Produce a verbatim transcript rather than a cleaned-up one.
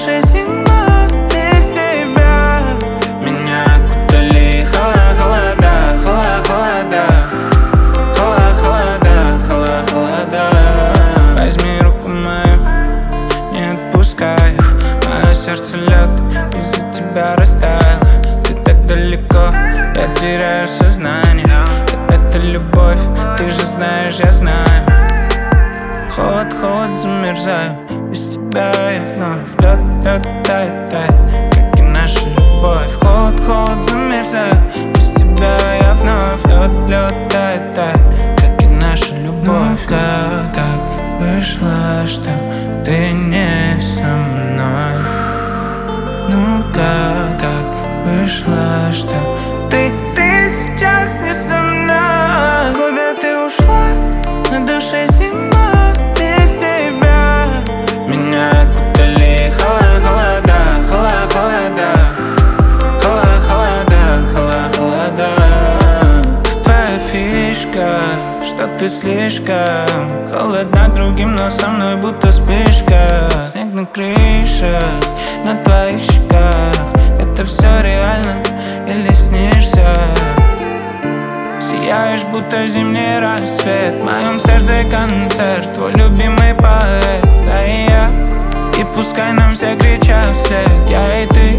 душе зима без тебя. Меня окутали холода, холода, холода, холода, холода, холода, холода. Возьми руку мою, не отпускай. Мое сердце лед из-за тебя растаяло. Ты так далеко, я теряю сознание. Это любовь, ты же знаешь, я знаю. Холод, холод, замерзаю. Без тебя я вновь лед, лед, тает, тает, как и наша любовь. Холод, холод, замерзаю. Без тебя я вновь лед, лед, тает, тает, как и наша любовь. Ну как так вышло, что ты не со мной? Ну как так вышло, что ты, ты сейчас не со мной? Куда ты ушла? На душе зима без тебя. Меня окутали холода, холода, холода, холода, холода, холода. Твоя фишка, что ты слишком холодна другим, но со мной будто вспышка. Снег на крышах, на твоих щеках. Это все реально или снишься? Сияешь, будто зимний рассвет. В моем сердце концерт, твой любимый поэт, да и я. И пускай нам все кричат вслед, я и ты.